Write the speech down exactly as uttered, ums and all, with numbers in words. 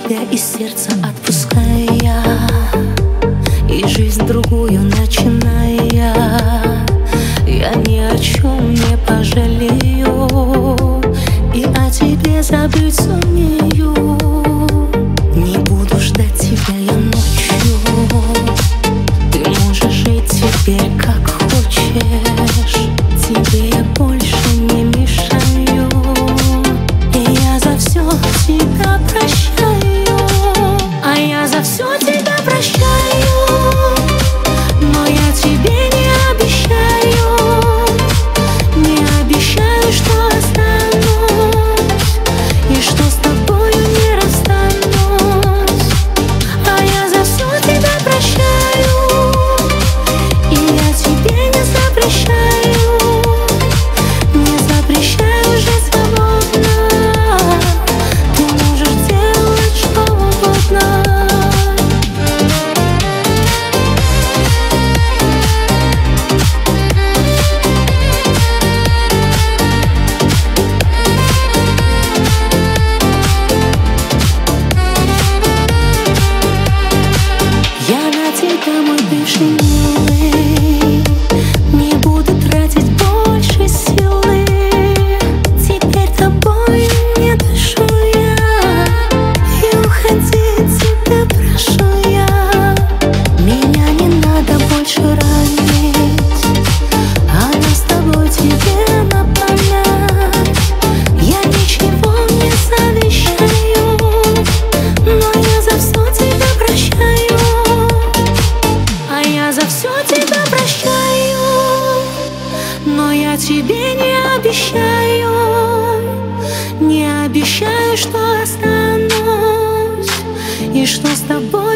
тебя из сердца отпуская, и жизнь другую начиная, я ни о чем не пожалею, и о тебе забыть сумею. Не буду ждать тебя я ночью, ты можешь жить теперь как хочешь, тебе я больше не мешаю, и я за все тебя прощаю, а я за все тебя прощаю, но я тебе не обещаю, не обещаю, что останусь, и что с тобою не расстанусь, а я за все тебя прощаю, и я тебе не запрещаю, не запрещаю жить свободно, ты можешь делать что угодно. Я на тебя, мой бывший милый, не буду тратить больше силы, теперь тобой не дышу я, и уходить тебя прошу я. Меня не надо больше ранить, а я с тобой тебе на память. Я ничего не завещаю, но я за все тебя прощаю, а я за все тебя прощаю, но я тебе не обещаю, не обещаю, что останусь, и что с тобой